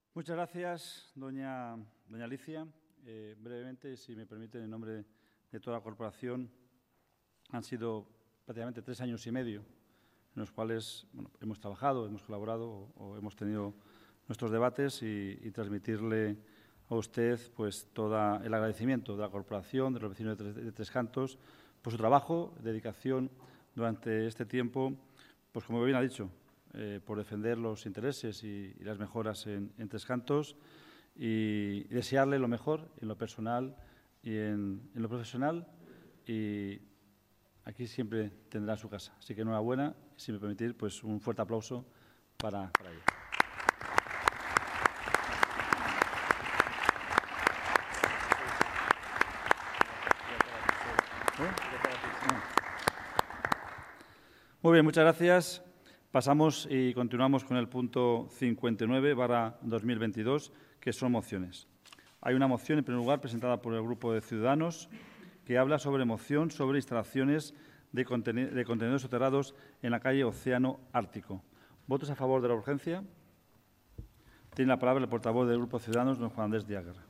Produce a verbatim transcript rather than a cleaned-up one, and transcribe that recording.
Muchas gracias, doña, doña Alicia. Eh, brevemente, si me permiten, en nombre de toda la corporación, han sido prácticamente tres años y medio en los cuales bueno, hemos trabajado, hemos colaborado o, o hemos tenido nuestros debates y, y transmitirle a usted pues, todo el agradecimiento de la corporación, de los vecinos de Tres, de Tres Cantos, por su trabajo, dedicación durante este tiempo, pues como bien ha dicho, eh, por defender los intereses y, y las mejoras en, en Tres Cantos y, y desearle lo mejor en lo personal y en, en lo profesional. Y aquí siempre tendrá su casa. Así que enhorabuena. Si me permitís, pues un fuerte aplauso para, para ella. Muy bien, muchas gracias. Pasamos y continuamos con el punto cincuenta y nueve barra dos mil veintidós, que son mociones. Hay una moción, en primer lugar, presentada por el Grupo de Ciudadanos, que habla sobre moción sobre instalaciones de, conten de contenedores soterrados en la calle Océano Ártico. ¿Votos a favor de la urgencia? Tiene la palabra el portavoz del Grupo de Ciudadanos, don Juan Andrés Diaguerra.